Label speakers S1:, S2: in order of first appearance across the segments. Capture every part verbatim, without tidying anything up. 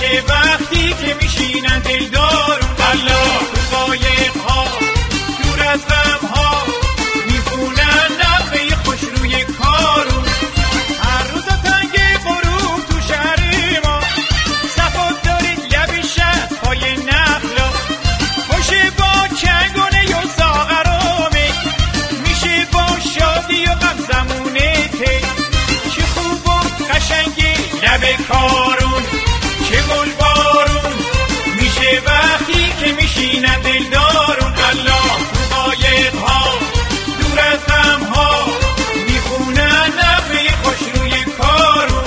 S1: میشه وقتی که میشینن دلدارون الله تو قایق‌ها دور از غم‌ها میخونن نغمه خوش روی کارون. هر روز تنگ غروب تو شهر ما صفات داره لب شهر پای نخلا خوشه با چنگونه و ساغرامه میشه با شادی و غم زمونه ته چه خوب و قشنگه لب کارون چه گل بارون میشه وقتی که میشینن دلدارون الله تو قایق‌ها دور از غم‌ها میخونن نغمه خوش روی کارون.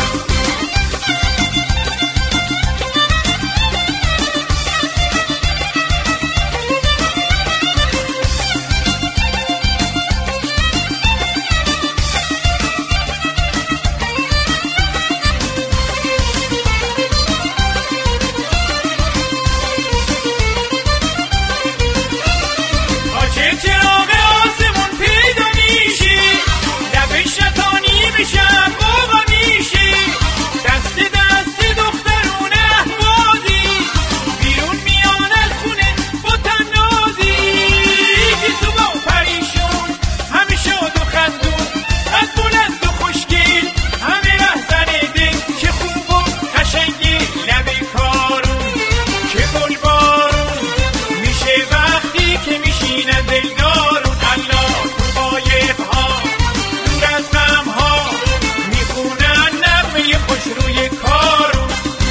S1: چراغ آسمون پیدا میشی لب شطانی میشم بابا میشی دست دست دخترون احوازی بیرون میان از خونه با تنازی که تو با پریشون همه شاد و خندون از بلند و خوشگل همه رهزن دل چه خوب و قشنگی لب کارون چه گل بارون میشه وقتی که میشینن دلدارون الله تو قایق‌ها دور از غم‌ها میخونن نغمه خوش روی کارون.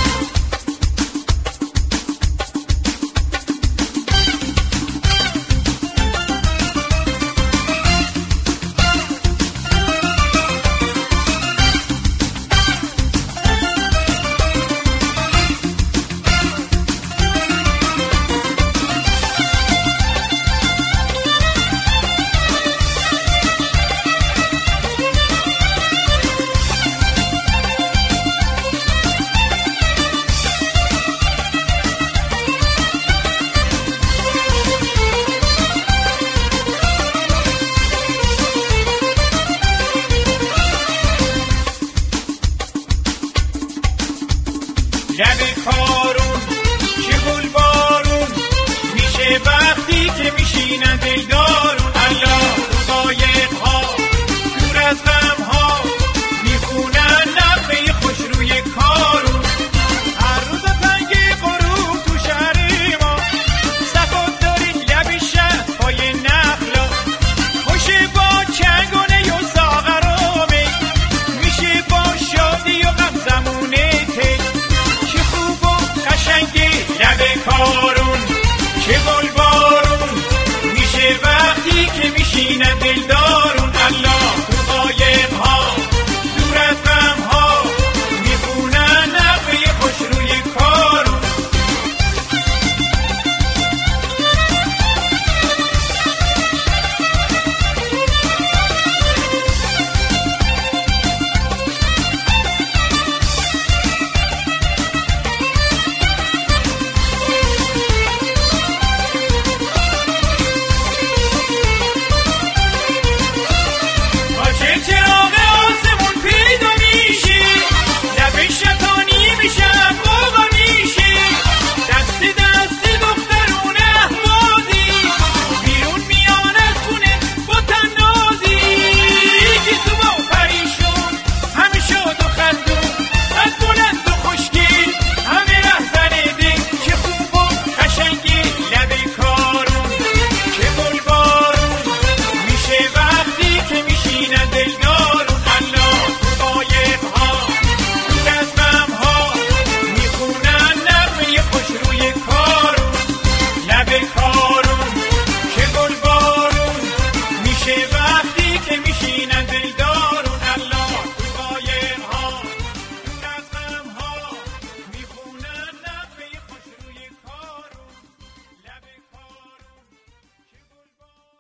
S1: لب کارون چه گل بارون میشه وقتی که میشینن دلدارون الله تو قایق‌ها دور از غم‌ها میخونن نغمه خوش روی کارون. هر روز تنگ غروب تو شهر ما صفات دارید لب شهر پای نخلا خوشه با چنگونه و ساغرامه میشه با شادی و غم زمونه ته چه خوب و قشنگه لب کارون چه گل بارون میشه وقتی که میشینن دلدارون